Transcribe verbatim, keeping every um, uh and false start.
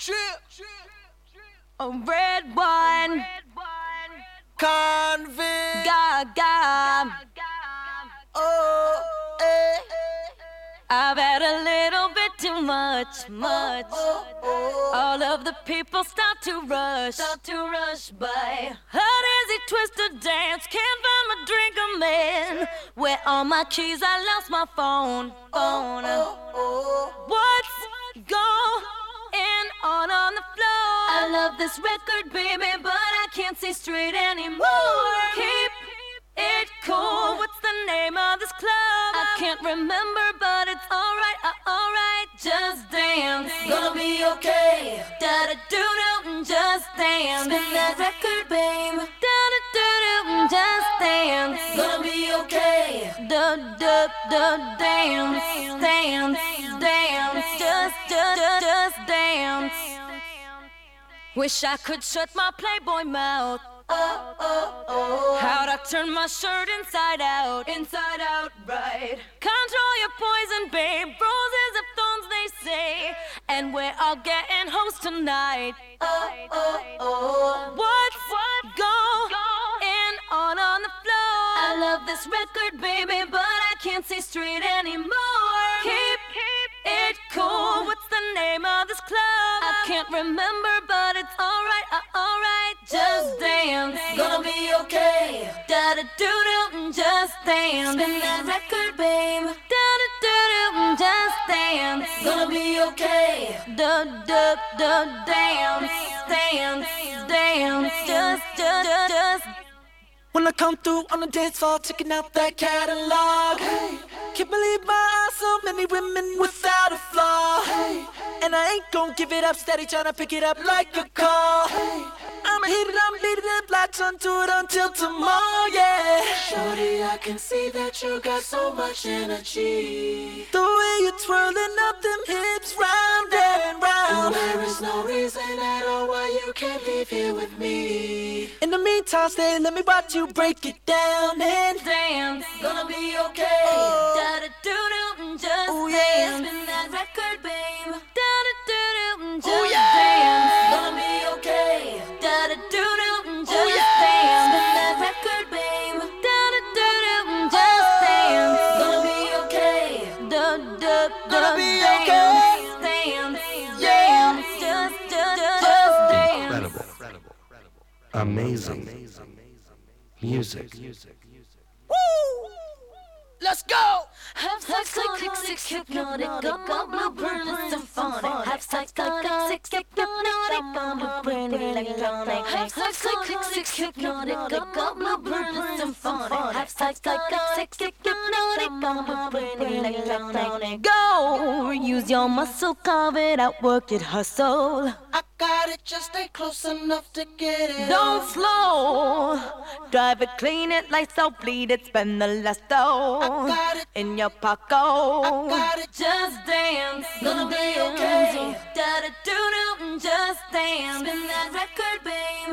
A red one. Convict. Gaga. Oh, eh. I've had a little bit too much, much. All of the people start to rush, start to rush by. A dizzy twisted dance, can't find my drink, I'm in. Where are my keys? I lost my phone, phone. What's going on on the floor? I love this record, baby, but I can't see straight anymore. Keep it cool. What's the name of this club? I can't remember, but it's alright, uh, alright. Just dance, gonna be okay. Da da do do, just dance. Spin that record, babe. Da da do do, just dance. Gonna be okay. Da da da, dance, dance, dance. Just, just, just, just dance. Wish I could shut my Playboy mouth. Oh, oh, oh. How'd I turn my shirt inside out, inside out, right? Control your poison, babe. Roses of thorns, they say. And we're all getting host tonight. Oh, oh, oh. What's what going on on the floor? I love this record, baby, but I can't see straight anymore. Keep, keep it cool. What's the name of this club? I can't remember, but it's alright, uh, alright. Just dance, gonna be okay. Da da do do, just dance. Spin that record, babe. Da da do do, just dance. Gonna be okay. Da da da, dance, dance, dance. Just, just, just, just. When I come through on the dance floor, checking out that catalog. Hey, can't believe my eyes, so many women without a flaw. Hey, and I ain't gon' give it up, steady tryna pick it up like a call. Hey, I'ma hit it, I'ma beat it up, latch onto it until tomorrow, yeah. Shorty, I can see that you got so much energy. The way you're twirling up them hips round and round. And there is no reason at all why you can't leave here with me. In the meantime, stay, let me watch you break it down and dance. Gonna be okay. Oh. Da da do do, just oh, yeah. Dance. Spin that record, babe. Da da do do, just oh, yeah. Dance. Gonna be okay. Da da do do, just oh, yeah. Dance. Spin that record, babe. Da da do do, just oh. Dance. Gonna be okay. Da da da, gonna be okay. Dance, dance, just just just dance. Incredible, amazing. Music. Woo! Let's go! Have sex, click, click, hypnotic, go blueprint, symphonic. Have sex, click, hypnotic, go blueprint, electronic. Have sex, click, click, hypnotic, go blueprint, symphonic. Have sex, click, hypnotic, go blueprint, electronic. Go! Use your muscle, carve it out, work it, hustle. I got it, just stay close enough to get it. Don't slow. Drive it, clean it, lights out, bleed it, spend the last dough. I got it in your pocket. I got it, just dance, gonna be okay. Da da do do, just dance. Spin that record, babe.